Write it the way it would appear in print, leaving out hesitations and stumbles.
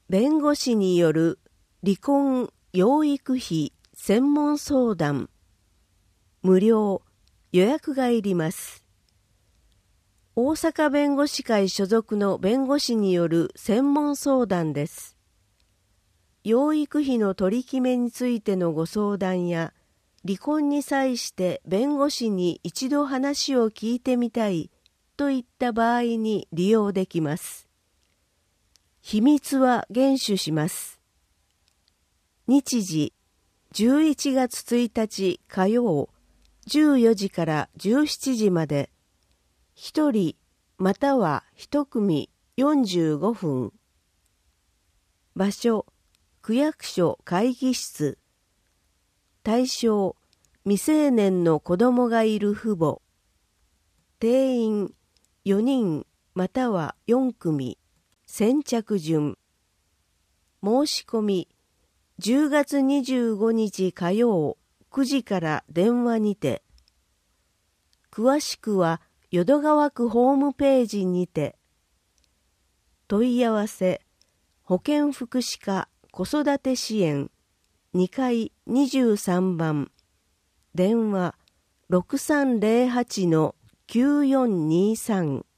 弁護士による離婚養育費専門相談無料予約がいります。大阪弁護士会所属の弁護士による専門相談です。養育費の取り決めについてのご相談や、離婚に際して弁護士に一度話を聞いてみたいといった場合に利用できます。秘密は厳守します。日時11月1日火曜14時から17時まで、1人または1組45分。場所、区役所会議室。対象、未成年の子供がいる父母。定員、4人または4組。先着順。申し込み、10月25日火曜9時から電話にて。詳しくは淀川区ホームページにて。問い合わせ、保健福祉課子育て支援2階23番。電話 6308-9423